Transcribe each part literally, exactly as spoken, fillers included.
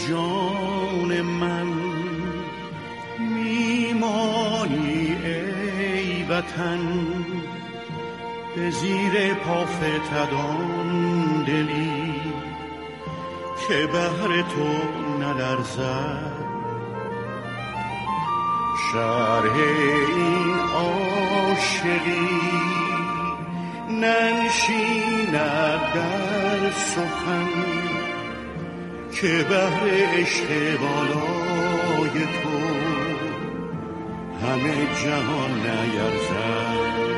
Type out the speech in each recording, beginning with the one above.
جان من میمانی ای وطن، به زیر پا فتدان دلی که بهر تو نلرزد. شرح این عاشقی ننشیند در سخن که بهر عشق بالای تو همه جهان نیرزد.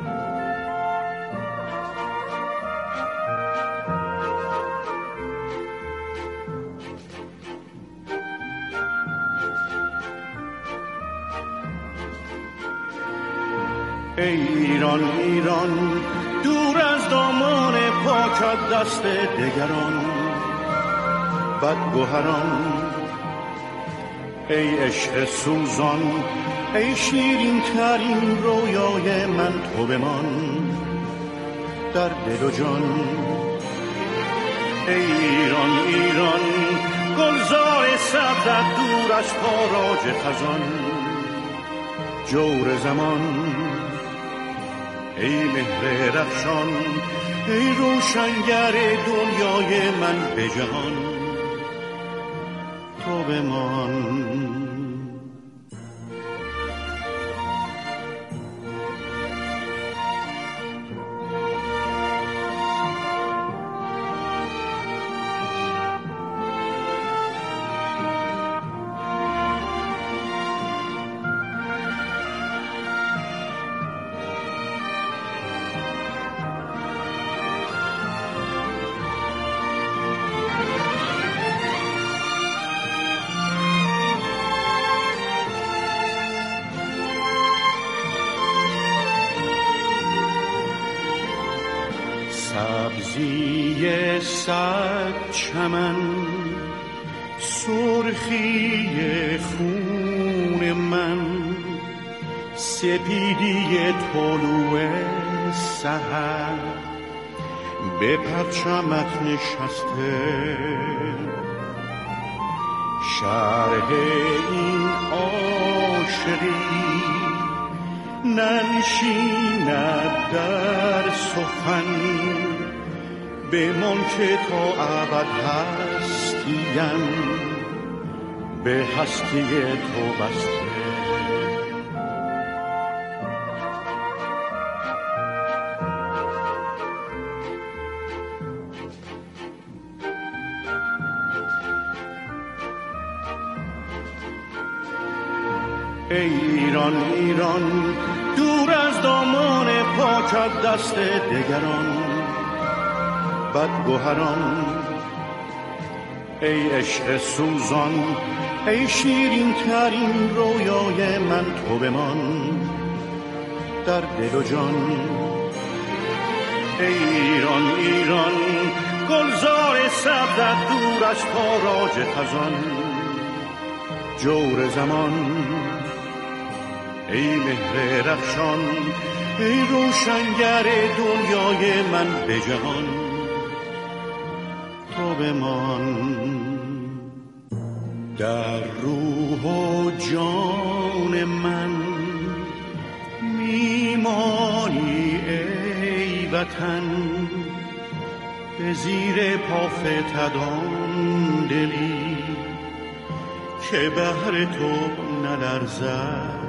ای ایران ایران دور از دامان پاکت دست دگران بدگوهران، ای عشق سوزان ای شیرین ترین رویای من تو بمان در دل و جان. ای ایران ایران گلزار سبزت دور از تاراج خزان جور زمان، ای مهر رخشان ای روشنگر دنیای من به جهان تو بمان. سبزی صد چمن سرخی خون من، سپیدی طلوع سحر به پرچمت نشسته. شرح این عاشقی ننشیند در سخن بمان که تا ابد هستیم به هستی تو بسته. ای ایران ایران دور از دامان پاکت دست دگران بدگوهران، ای عشق سوزان ای شیرین ترین رویای من تو بمان در دل و جان. ای ایران ایران گلزار سبزت دور از تاراج خزان جور زمان، ای مهر رخشان ای روشنگر دنیای من به جهان تو بمان. در روح و جان من میمانی ای وطن، به زیر پا فتدان دلی که بهر تو نلرزد.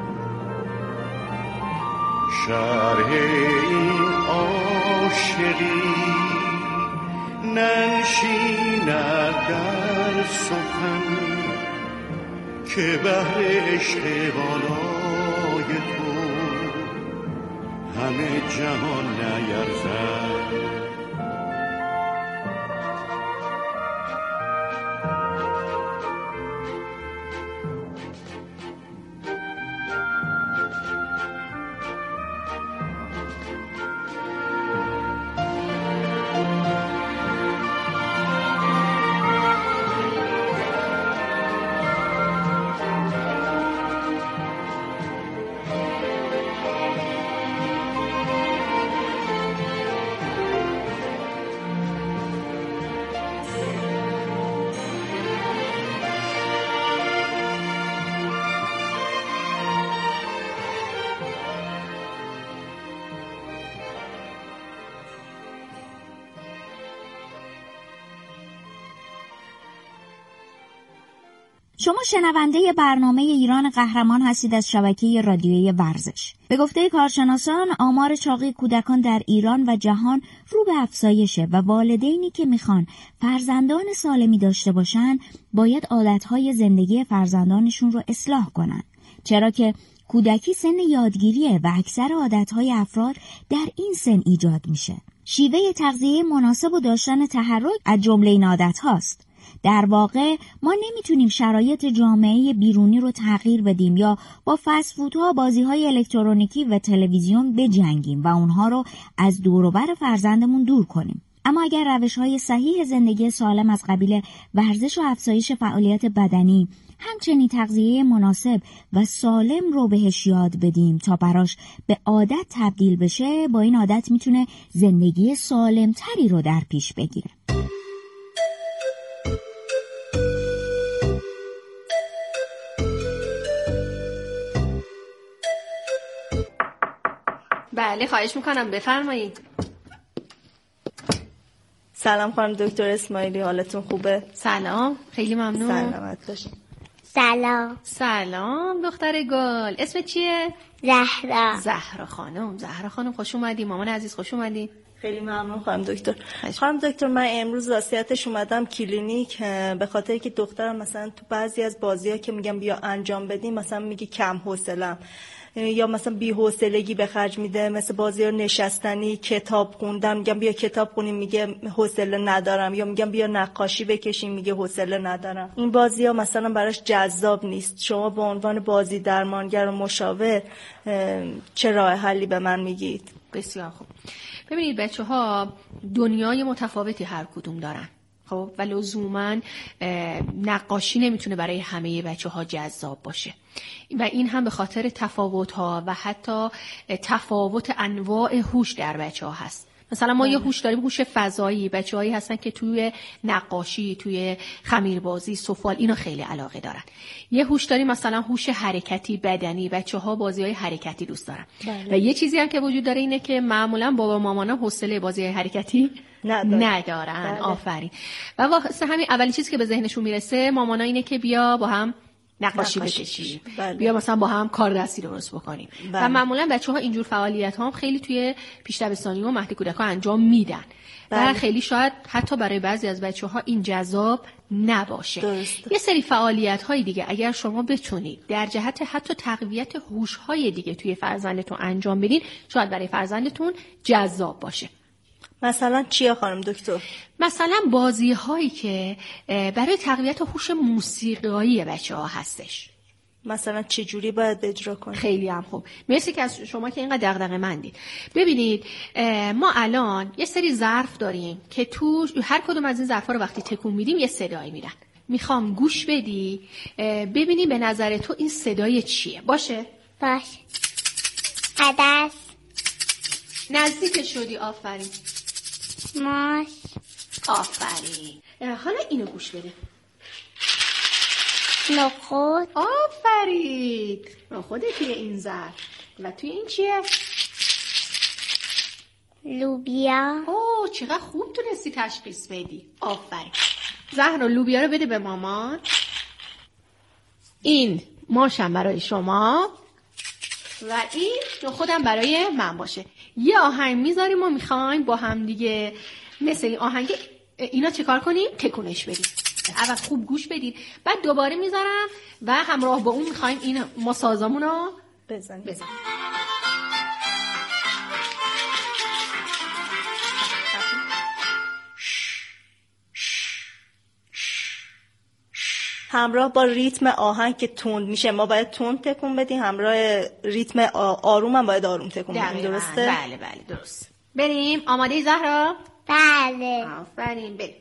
شرح این عاشقی ننشیند در سخن که بهر عشق بالای تو همه جهان نیرزد. شما شنونده برنامه ایران قهرمان هستید از شبکه رادیویی ورزش. به گفته کارشناسان آمار چاقی کودکان در ایران و جهان رو به افزایشه و والدینی که میخوان فرزندان سالمی داشته باشن باید عادتهای زندگی فرزندانشون رو اصلاح کنن، چرا که کودکی سن یادگیریه و اکثر عادتهای افراد در این سن ایجاد میشه. شیوه تغذیه مناسب و داشتن تحرک از جمله این عادت هاست. در واقع ما نمیتونیم شرایط جامعه بیرونی رو تغییر بدیم یا با فست فودها، بازی‌های الکترونیکی و تلویزیون بجنگیم و اونها رو از دور و بر فرزندمون دور کنیم. اما اگر روش‌های صحیح زندگی سالم از قبیل ورزش و افزایش فعالیت بدنی، همچنین تغذیه مناسب و سالم رو بهش یاد بدیم تا براش به عادت تبدیل بشه، با این عادت میتونه زندگی سالم تری رو در پیش بگیره. بله خواهش میکنم بفرمایید. سلام خانم دکتر اسماعیلی، حالتون خوبه؟ سلام، خیلی ممنون. سلامت باشین. سلام. سلام دختر گل، اسم چیه؟ زهرا. زهرا خانم. زهرا خانم خوش اومدی. مامان عزیز خوش اومدی. خیلی ممنون خانم دکتر. خانم دکتر من امروز واسطش اومدم کلینیک به خاطر که دخترم مثلا تو بعضی از بازی‌ها که میگم بیا انجام بدیم مثلا میگه کم حوصله‌ام یا مثلا بی‌حوصلگی به خرج میده، مثل بازی‌ها نشستنی، کتاب خوندن، میگم بیا کتاب خونیم میگه حوصله ندارم، یا میگم بیا نقاشی بکشیم میگه حوصله ندارم. این بازی‌ها مثلا براش جذاب نیست. شما به عنوان بازی درمانگر و مشاور چه راه حلی به من میگید؟ بسیار خوب. ببینید بچه‌ها دنیای متفاوتی هر کدوم دارن. خب و لزوما نقاشی نمیتونه برای همه بچه‌ها جذاب باشه و این هم به خاطر تفاوت‌ها و حتی تفاوت انواع هوش در بچه‌ها هست. مثلا ما یه هوش داریم، هوش فضایی، بچه‌هایی هستن که توی نقاشی، توی خمیربازی، سفال اینا خیلی علاقه دارن. یه هوش داریم مثلا هوش حرکتی بدنی، بچه‌ها بازی‌های حرکتی دوست دارن. بله. و یه چیزی هم که وجود داره اینه که معمولا بابا مامانا حوصله بازی‌های حرکتی ندارن. ندارن. بله. آفرین. و واسه همین اولین چیزی که به ذهنشون میرسه مامانا اینه که بیا با هم نقاشی بکشیم. بله. بیا مثلا با هم کار دستی درست بکنیم. بله. و معمولا بچه‌ها اینجور فعالیت‌ها هم خیلی توی پیش دبستانی و مهد کودکان انجام میدن. بله. و خیلی شاید حتی برای بعضی از بچه‌ها این جذاب نباشه. درسته. یه سری فعالیت‌های دیگه اگر شما بتونید در جهت حتی تقویت هوش‌های دیگه توی فرزندتون انجام بدین، شاید برای فرزندتون جذاب باشه. مثلا چیه خانم دکتر؟ مثلا بازی هایی که برای تقویت هوش موسیقایی بچه ها هستش. مثلا چه جوری باید اجرا کنیم؟ خیلی هم خوب. مرسی که از شما که اینقدر دغدغه مندید. ببینید ما الان یه سری ظرف داریم که تو هر کدوم از این ظرفا رو وقتی تکون میدیم یه صدایی میدن. میخوام گوش بدی ببینی به نظر تو این صدای چیه؟ باشه؟ باشه. عدس. نزدیک شدی. آفرین. ماش. آفرین. حالا اینو گوش بده. نخود. آفرین. نخوده توی این ظرف. و توی این چیه؟ لوبیا. اوه چقدر خوب تونستی تشخیص بدی. آفرین. زهرا لوبیا رو بده به مامان. این ماشم برای شما و این نخودم برای من باشه. یه آهنگ میذاریم و میخوایم با هم دیگه مثل این آهنگ اینا چه کار کنیم؟ تکونش بدیم. اول خوب گوش بدید، بعد دوباره میذارم و همراه با اون میخوایم این ما سازامون رو بزنیم. بزنیم. همراه با ریتم آهنگ که تند میشه ما باید تند تکون بدیم، همراه ریتم آروم هم باید آروم تکون بدیم. درسته؟ بله بله درست. بریم. آماده زهرا؟ بله. آفرین. بریم.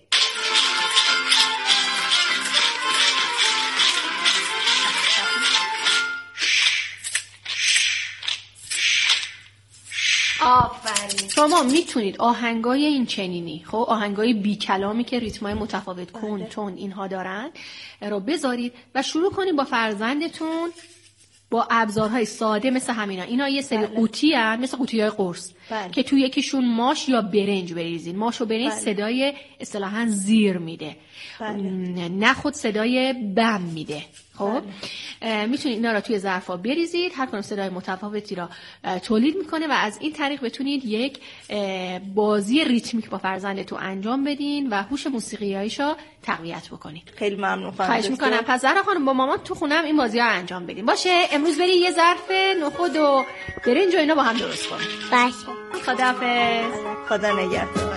آفرین. شما میتونید آهنگای این چنینی، خب آهنگای بی کلامی که ریتمای متفاوت کن تون اینها دارن رو بذارید و شروع کنید با فرزندتون با ابزارهای ساده مثل همینا. اینا یه سری قوطی هستن مثل قوطی‌های قرص بله. که توی یکیشون ماش یا برنج بریزین. ماش و برنج بله. صدای اصطلاحاً زیر میده، بله. نه خود صدای بم میده. خب بله. میتونید اینا رو توی ظرفا بریزید، هر کدوم صدای متفاوتی را تولید میکنه و از این طریق بتونید یک بازی ریتمیک با فرزندتون انجام بدین و هوش موسیقیاییشو تقویت بکنید. خیلی ممنون خانم. خواهش میکنم. پس زهرا خانم با مامان تو خونم این بازی‌ها رو انجام بدیم. باشه؟ امروز بری یه ظرف نخود و برنج و اینا با هم درست کنیم. باشه. خداحافظ. خدا نگهدار.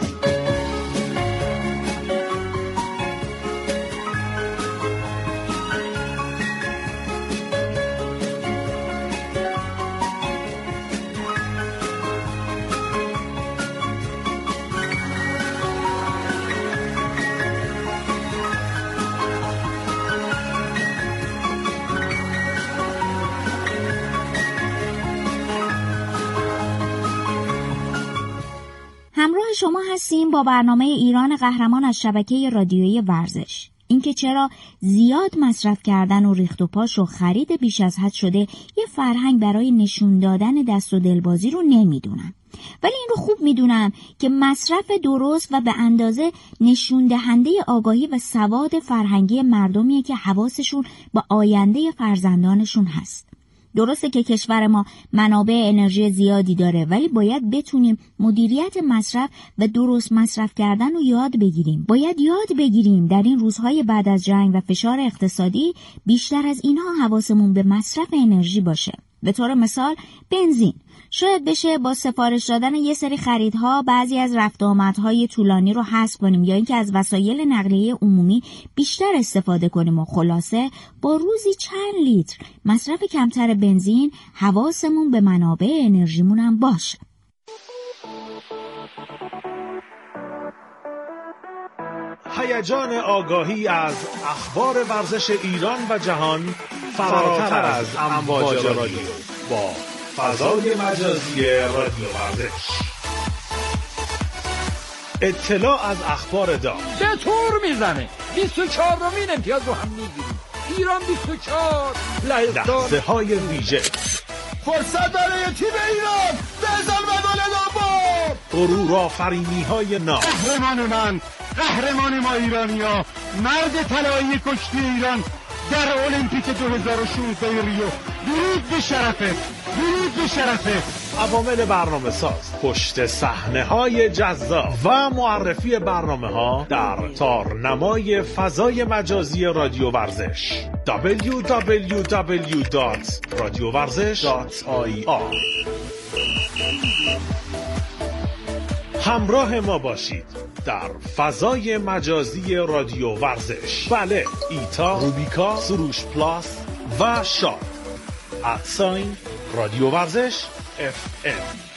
همراه شما هستیم با برنامه ایران قهرمان از شبکه رادیویی ورزش. اینکه چرا زیاد مصرف کردن و ریخت و پاش و خرید بیش از حد شده یه فرهنگ برای نشون دادن دست و دلبازی رو نمیدونم، ولی این رو خوب میدونم که مصرف درست و به اندازه نشون دهنده آگاهی و سواد فرهنگی مردمیه که حواسشون با آینده فرزندانشون هست. درسته که کشور ما منابع انرژی زیادی داره، ولی باید بتونیم مدیریت مصرف و درست مصرف کردن رو یاد بگیریم. باید یاد بگیریم در این روزهای بعد از جنگ و فشار اقتصادی بیشتر از اینها حواسمون به مصرف انرژی باشه. به طور مثال بنزین. شاید بشه با سفارش دادن یه سری خریدها بعضی از رفت و آمدهای طولانی رو حذف کنیم یا اینکه از وسایل نقلیه عمومی بیشتر استفاده کنیم و خلاصه با روزی چند لیتر مصرف کمتر بنزین حواسمون به منابع انرژیمون هم باشه. هیجان آگاهی از اخبار ورزش ایران و جهان فراتر از امواج رادیو با فضای مجازی رادیو ورزش. اطلاع از اخبار داغ به طور میزنه. بیست و چهارمین امتیاز رو هم میگیریم. ایران بیست و چهار. لحظه های ویژه. فرصت برای تیم ایران. بزن و گل دوم. غرور آفرینی های ناب. قهرمان من، قهرمان ما ایرانیا، مرد طلایی کشتی ایران در المپیک دو هزار و شانزده ریو. درود به شرفه، درود به شرفه. عوامل برنامه ساز، پشت صحنه های جذاب و معرفی برنامه ها در تارنمای فضای مجازی رادیو ورزش دبلیو دبلیو دبلیو دات رادیو ورزش دات آی آر. همراه ما باشید در فضای مجازی رادیو ورزش. بله، ایتا، روبیکا، سروش پلاس و شاد. ادساین رادیو ورزش اف ام.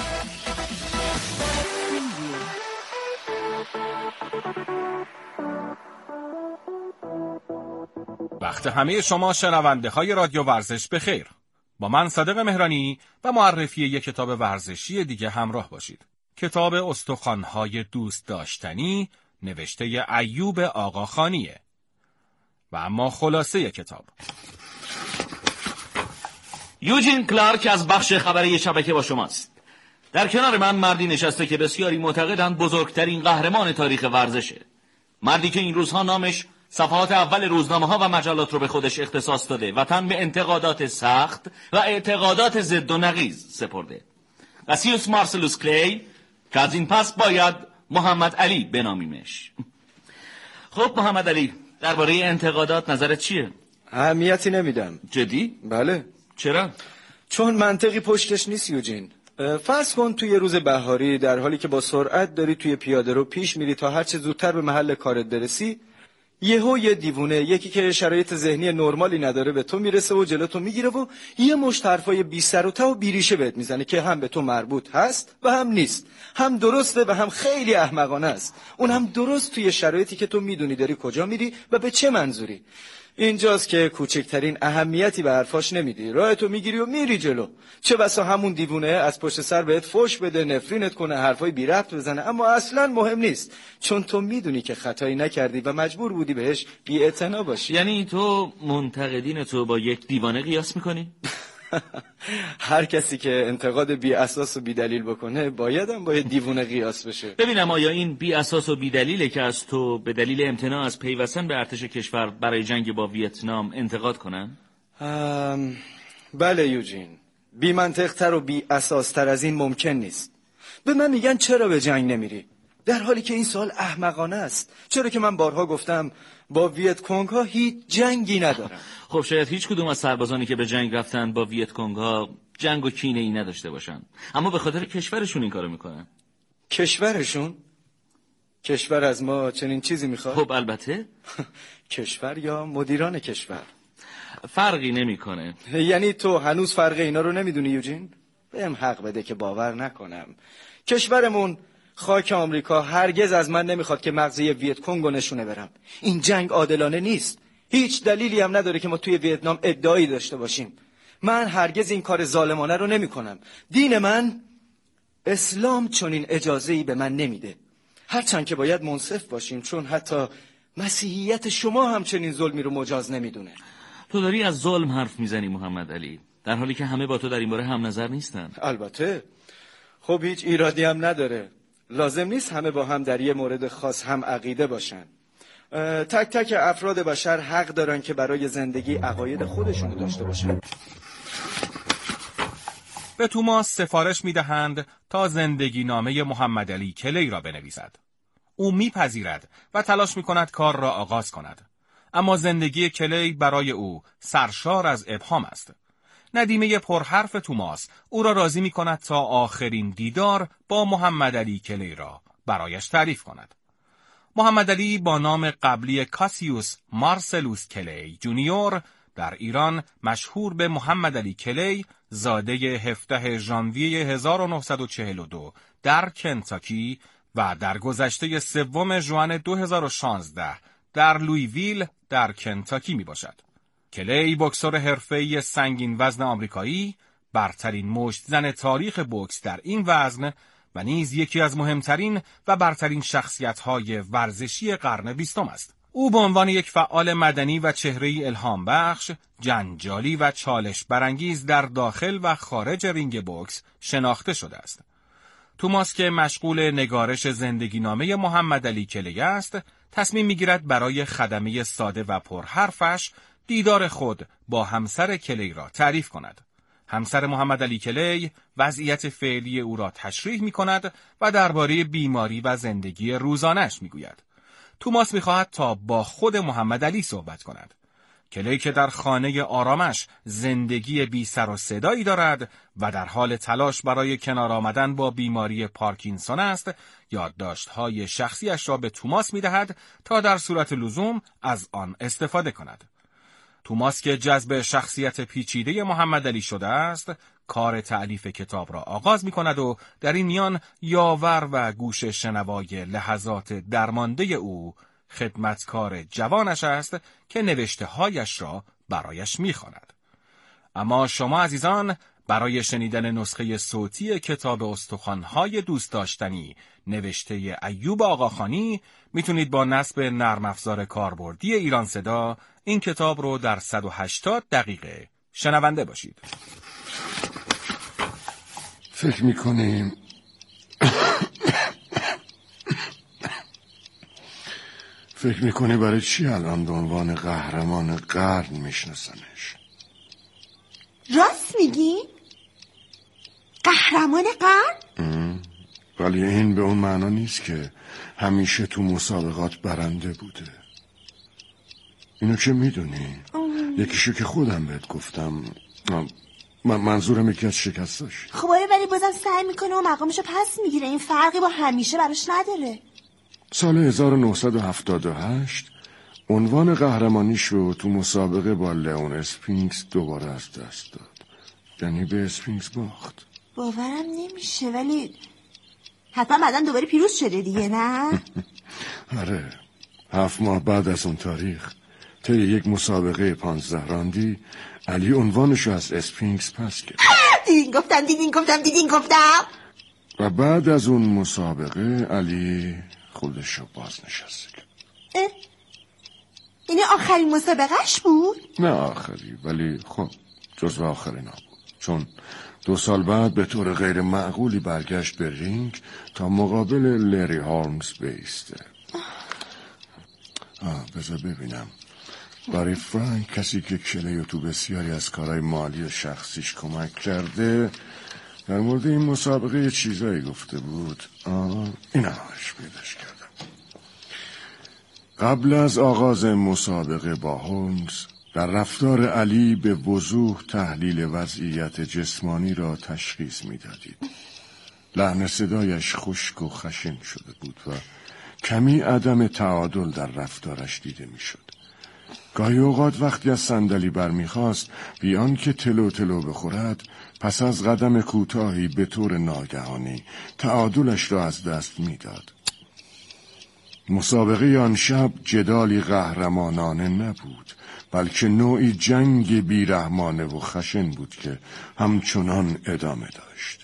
وقت همه شما شنونده های رادیو ورزش بخیر. با من صادق مهرانی و معرفی یک کتاب ورزشی دیگه همراه باشید. کتاب استخوان‌های دوست داشتنی نوشته ایوب آقاخانیه. و اما خلاصه کتاب. یوجین کلارک از بخش خبری شبکه با شماست. در کنار من مردی نشسته که بسیاری معتقدند بزرگترین قهرمان تاریخ ورزشه. مردی که این روزها نامش صفحات اول روزنامه‌ها و مجلات رو به خودش اختصاص داده و تن به انتقادات سخت و اعتقادات ضد و نقیض سپرده. کاسیوس مارسلوس کلی که از این پس باید محمد علی بنامیمش. خب محمد علی، درباره انتقادات نظرت چیه؟ اهمیتی نمیدم. جدی؟ بله. چرا؟ چون منطقی پشتش نیست یوجین. فرض کن توی روز بهاری در حالی که با سرعت داری توی پیاده رو پیش میری تا هرچه زودتر به محل کارت برسی، یهو یه دیوونه، یکی که شرایط ذهنی نرمالی نداره، به تو میرسه و جلوتو میگیره و یه مشت حرفای بی سر و ته و بیریشه بهت میزنه که هم به تو مربوط هست و هم نیست، هم درسته و هم خیلی احمقانه است. اون هم درست توی شرایطی که تو میدونی داری کجا میری و به چه منظوری. اینجاست که کوچکترین اهمیتی به حرفاش نمیدی، راهتو میگیری و میری جلو. چه بسا همون دیوونه از پشت سر بهت فوش بده، نفرینت کنه، حرفای بی ربط بزنه، اما اصلا مهم نیست، چون تو میدونی که خطایی نکردی و مجبور بودی بهش بی‌اعتنا باشی. یعنی تو منتقدین تو با یک دیوانه قیاس میکنی؟ هر کسی که انتقاد بی اساس و بی دلیل بکنه باید هم باید دیوونه قیاس بشه. ببینم آیا این بی اساس و بی دلیله که از تو به دلیل امتناع از پیوستن به ارتش کشور برای جنگ با ویتنام انتقاد کنن؟ ام... بله یوجین، بی منطق تر و بی اساس تر از این ممکن نیست. به من میگن چرا به جنگ نمیری؟ در حالی که این سوال احمقانه است. چرا که من بارها گفتم با ویت کنگ ها هیچ جنگی ندارم. خب شاید هیچ کدوم از سربازانی که به جنگ رفتن با ویت کنگ ها جنگ و کینه ای نداشته باشن، اما به خاطر کشورشون این کارو میکنن. کشورشون؟ کشور از ما چنین چیزی میخواد؟ خب البته. کشور یا مدیران کشور؟ فرقی نمیکنه. یعنی تو هنوز فرق اینا رو نمیدونی یوجین؟ بهم حق بده که باور نکنم. کشورمون خاک آمریکا هرگز از من نمیخواد که مغزی ویت کنگو نشونه برم. این جنگ عادلانه نیست. هیچ دلیلی هم نداره که ما توی ویتنام ادعایی داشته باشیم. من هرگز این کار ظالمانه رو نمیکنم. دین من، اسلام، چنین اجازه‌ای به من نمیده. هرچند که باید منصف باشیم، چون حتی مسیحیت شما هم چنین ظلمی رو مجاز نمیدونه. تو داری از ظلم حرف میزنی محمد علی، در حالی که همه با تو در این باره هم نظر نیستن. البته. خب هیچ ایرادی هم نداره. لازم نیست همه با هم در یه مورد خاص هم عقیده باشن. تک تک افراد بشر حق دارن که برای زندگی عقاید خودشونو داشته باشن. به توماس سفارش میدهند تا زندگی نامه محمد علی کلی را بنویسد. او میپذیرد و تلاش میکند کار را آغاز کند. اما زندگی کلی برای او سرشار از ابهام است. ندیمه پرحرف توماس او را راضی می کند تا آخرین دیدار با محمد علی کلی را برایش تعریف کند. محمد علی با نام قبلی کاسیوس مارسلوس کلی جونیور در ایران مشهور به محمد علی کلی، زاده هفدهم ژانویه هزار و نهصد و چهل و دو در کنتاکی و در گذشته سوم ژوئن دو هزار و شانزده در لویویل در کنتاکی می باشد. کلی بوکسور حرفه‌ای سنگین وزن آمریکایی، برترین مشت‌زن تاریخ بوکس در این وزن و نیز یکی از مهمترین و برترین شخصیت‌های ورزشی قرن بیستم است. او به عنوان یک فعال مدنی و چهره‌ای الهام بخش، جنجالی و چالش برانگیز در داخل و خارج رینگ بوکس شناخته شده است. توماس که مشغول نگارش زندگی نامه محمد علی کلی است، تصمیم می‌گیرد برای خدمه ساده و پرحرفش دیدار خود با همسر کلی را تعریف کند. همسر محمد علی کلی وضعیت فعلی او را تشریح می کند و درباره بیماری و زندگی روزانش می گوید. توماس می خواهد تا با خود محمد علی صحبت کند. کلی که در خانه آرامش زندگی بی سر و صدایی دارد و در حال تلاش برای کنار آمدن با بیماری پارکینسون است، یادداشت‌های شخصیش را به توماس می دهد تا در صورت لزوم از آن استفاده کند. توماس که جذب شخصیت پیچیده محمد علی شده است، کار تألیف کتاب را آغاز می کند و در این میان یاور و گوش شنوای لحظات درمانده او خدمتکار جوانش است که نوشته هایش را برایش می خواند. اما شما عزیزان برای شنیدن نسخه صوتی کتاب استخوان‌های دوست داشتنی نوشته ایوب آقاخانی میتونید با نصب نرم افزار کاربردی ایران صدا این کتاب رو در صد و هشتاد دقیقه شنونده باشید. فکر میکنیم فکر میکنی برای چی الان به عنوان قهرمان قرن میشناسنش؟ راست میگی؟ قهرمان قرن؟ ولی این به اون معنا نیست که همیشه تو مسابقات برنده بوده. اینو که میدونی؟ یکیشو که خودم بهت گفتم. من منظورم یکی از شکستاش. خب آره، ولی بازم سعی میکنه و مقامشو پس میگیره. این فرقی با همیشه براش نداره. سال هزار و نهصد و هفتاد و هشت عنوان قهرمانیشو تو مسابقه با لئون اسفینکس دوباره از دست داد. یعنی به اسفینکس باخت. باورم نمیشه، ولی حتما بعدن دوباره پیروز شده دیگه، نه؟ آره، هفت ماه بعد از اون تاریخ طی یک مسابقه پانزده راندی علی عنوانشو از اسفینکس پس کرد. دیدین گفتم دیدین گفتم دیدین گفتم و بعد از اون مسابقه علی خودشو بازنشسته کرد. این آخرین مسابقهش بود؟ نه آخری، ولی خب جزو آخرین ها بود. چون دو سال بعد به طور غیر معقولی برگشت به رینگ تا مقابل لری هولمز بیسته. آه بذار ببینم. برای فرانک، کسی که کلیو تو بسیاری از کارهای مالی و شخصیش کمک کرده، در مورد این مسابقه یه چیزایی گفته بود. آه این همش پیداش کردم. قبل از آغاز مسابقه با هولمز، در رفتار علی به وضوح تحلیل وضعیت جسمانی را تشخیص می‌دادید. لحن صدایش خشک و خشن شده بود و کمی عدم تعادل در رفتارش دیده می‌شد. گاهی اوقات وقتی از صندلی برمیخواست بیان که تلو تلو بخورد، پس از قدم کوتاهی به طور ناگهانی تعادلش را از دست میداد. مسابقه آن شب جدالی قهرمانانه نبود، بلکه نوعی جنگ بیرحمانه و خشن بود که همچنان ادامه داشت.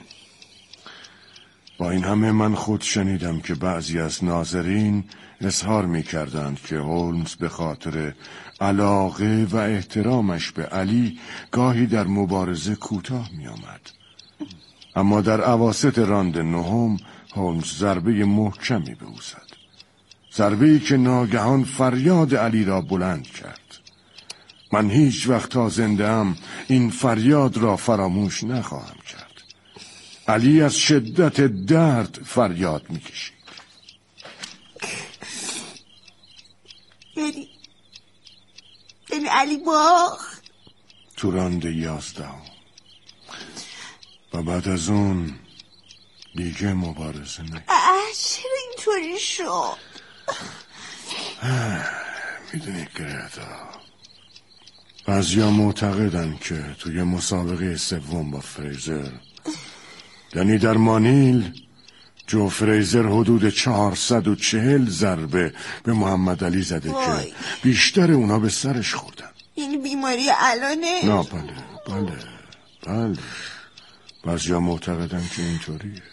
با این همه من خود شنیدم که بعضی از ناظرین اظهار می کردند که هولمز به خاطر علاقه و احترامش به علی گاهی در مبارزه کوتاه می آمد. اما در اواسط راند نهم هولمز ضربه محکمی به او زد. ضربه‌ای که ناگهان فریاد علی را بلند کرد. من هیچ وقت تا زنده‌ام این فریاد را فراموش نخواهم کرد. علی از شدت درد فریاد می‌کشید. یعنی یعنی علی باخت تو راند یازده و بعد از اون دیگه مبارزه نکرد. چرا اینطوری شد؟ میدونی گرتا، بعضیا معتقدن که توی مسابقه سوم با فریزر، یعنی در مانیل، جو فریزر حدود چهارصد و چهل ضربه به محمد علی زده وای. که بیشتر اونا به سرش خوردن. یعنی بیماری الانه؟ نه بله بله بله بعضیا معتقدن که اینطوریه.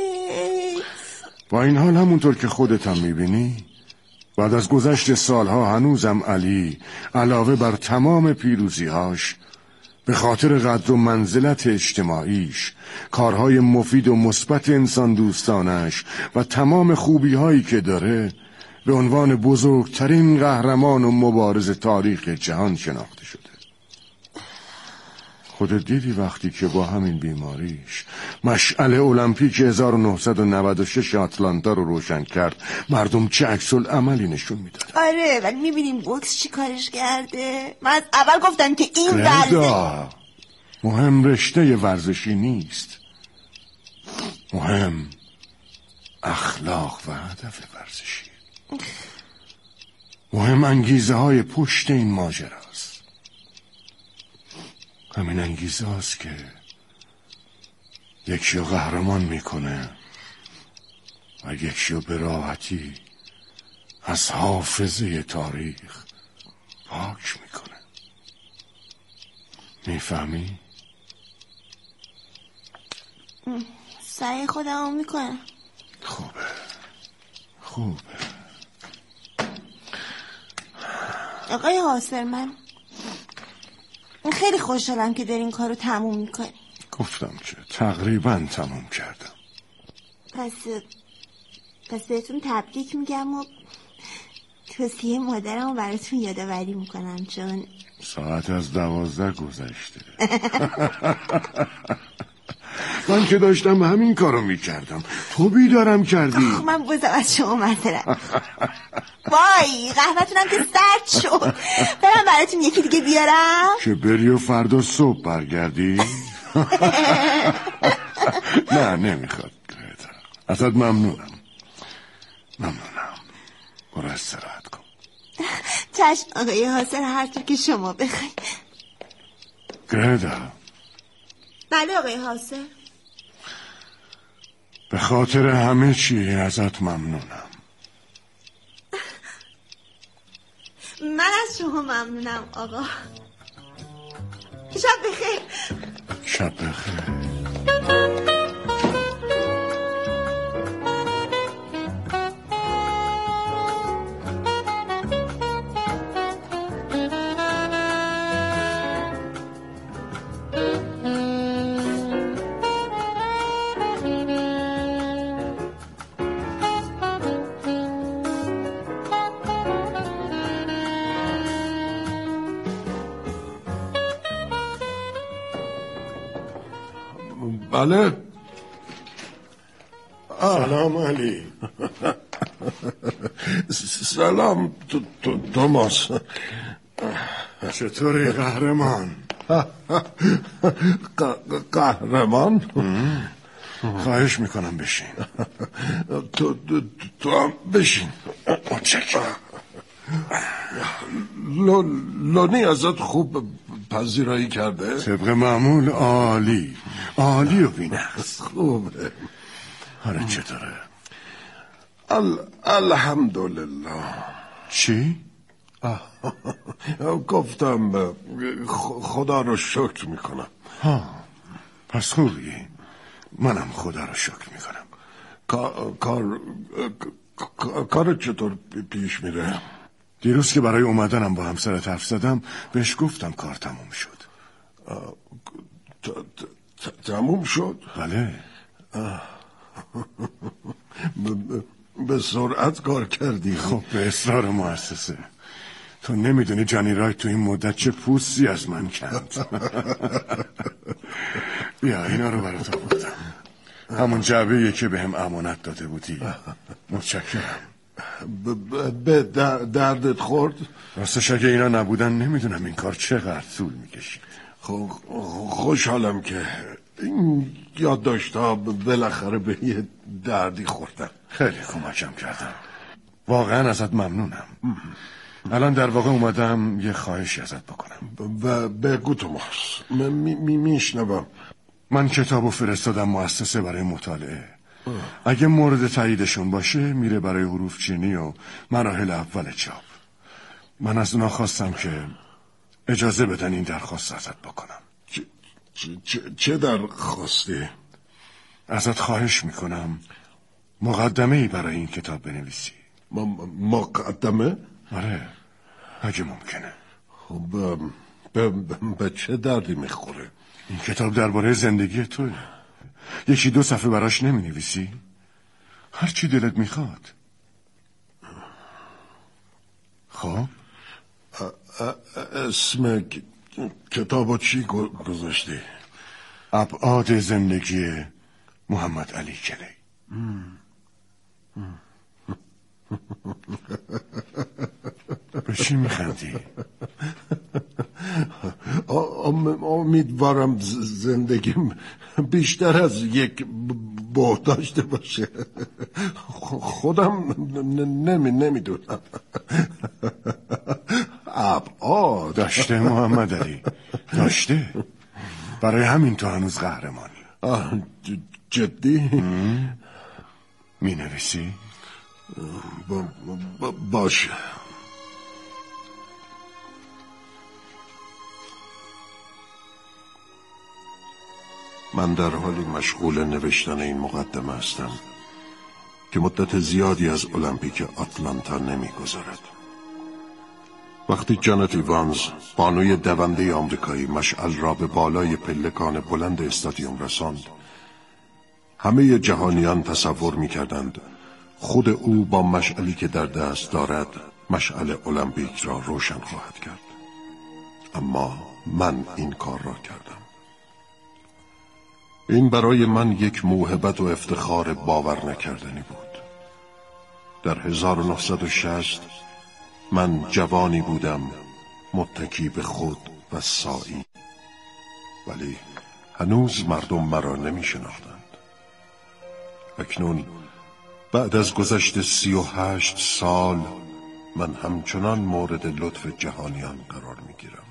با این حال همونطور که خودت هم میبینی، بعد از گذشت سالها هنوزم علی علاوه بر تمام پیروزیهاش، به خاطر قدر و منزلت اجتماعیش، کارهای مفید و مثبت انسان دوستانش و تمام خوبی‌هایی که داره، به عنوان بزرگترین قهرمان و مبارز تاریخ جهان شناخته شده. خودت دیدی وقتی که با همین بیماریش مشعل المپیک هزار و نهصد و نود و شش آتلانتا رو روشن کرد، مردم چه عکس العملی نشون میدادن. آره ولی میبینیم بوکس چی کارش کرده. من از اول گفتم که این ورزش مهم رشته ورزشی نیست، مهم اخلاق و هدف ورزشی. مهم انگیزه های پشت این ماجراست. همین انگیزه هاست که یکی رو قهرمان میکنه و یکی رو به راحتی از حافظه تاریخ پاک میکنه. میفهمی؟ سعی خودمو میکنم. خوبه خوبه. آقای حاصل، من خیلی خوشحالم که دارین کارو تموم میکنی. گفتم که تقریبا تموم کردم. پس پس بهتون تبریک میگم و توصیه مادرمو براتون یادآوری میکنم، چون ساعت از دوازده گذشته. من که داشتم همین کارو میکردم، تو بیدارم کردی. من بازم از شما معذرت. وای قهوه‌تونم که سرد شد. برم براتون یکی دیگه بیارم که بری و فردا صبح برگردی. نه نمیخواد. ازت ممنونم ممنونم برو استراحت کن. چشم آقای حاصل، هر طور که شما بخوای. گردا. بله آقای حاصل. به خاطر همه چی ازت ممنونم. من از شما ممنونم آقا. شب بخیر. شب بخیر. بله. سلام علی. سلام توماس. چطوری قهرمان؟ قهرمان؟ خواهش میکنم بشین. تو تو هم بشین. متشکرم. لونی ازت خوب پذیرایی کرده؟ طبق معمول عالی عالی و بی‌نقص. خوبه. آره چطوره؟ ال... الحمدلله. چی؟ گفتم خدا رو شکر میکنم. ها پس خوبی. منم خدا رو شکر میکنم. کار کار چطور پیش میره؟ دیروز که برای اومدنم با همسرت حرف زدم بهش گفتم کار تموم شد. تموم شد؟ بله. به سرعت کار کردی. خب به اصرار مؤسسه. تو نمیدونی جانی رایت تو این مدت چه پوستی از من کند. بیا اینا رو برات آوردم. همون جعبه‌ای که بهم امانت داده بودی. متشکرم. به دردت خورد؟ راستش اگه اینا نبودن نمیدونم این کار چقدر طول میکشید. خب خوشحالم که این یادداشت‌ها بالاخره به یه دردی خوردن. خیلی کمکم کردن. واقعا ازت ممنونم. الان در واقع اومدم یه خواهشی ازت بکنم. و بگو توماس. من میشنوم. من کتابو فرستادم مؤسسه برای مطالعه. اگه مورد تاییدشون باشه میره برای حروف چینی و مراحل اول چاپ. من از اونا خواستم که اجازه بدن این درخواست ازت بکنم. چه, چه, چه درخواستی؟ ازت خواهش میکنم مقدمه ای برای این کتاب بنویسی. مقدمه؟ آره اگه ممکنه. خب به, به چه دردی میخوره؟ این کتاب درباره زندگی توه. یکی دو صفحه براش نمی نویسی؟ هر چی دلت میخواد. خب اسم کتابو چی گذاشتی؟ ابعاد زندگی محمد علی کلی. به چی میخندی؟ امیدوارم زندگیم بیشتر از یک بعد داشته باشه. خودم نمی نمیدونم. ابعاد داشته محمد علی داشته. برای همین تو هنوز قهرمانی. جدی؟ می نویسی؟ با با باشه. من در حالی مشغول نوشتن این مقدمه هستم که مدت زیادی از المپیک آتلانتا نمیگذرد. وقتی جانت ایوانز بانوی دونده آمریکایی مشعل را به بالای پلکان بلند استادیوم رساند، همه جهانیان تصور می‌کردند خود او با مشعلی که در دست دارد مشعل المپیک را روشن خواهد کرد. اما من این کار را کردم. این برای من یک موهبت و افتخار باور نکردنی بود. در هزار و نهصد و شصت من جوانی بودم متکی به خود و سایی، ولی هنوز مردم مرا نمی شناختند. اکنون بعد از گذشت سی و هشت سال من همچنان مورد لطف جهانیان قرار می گیرم.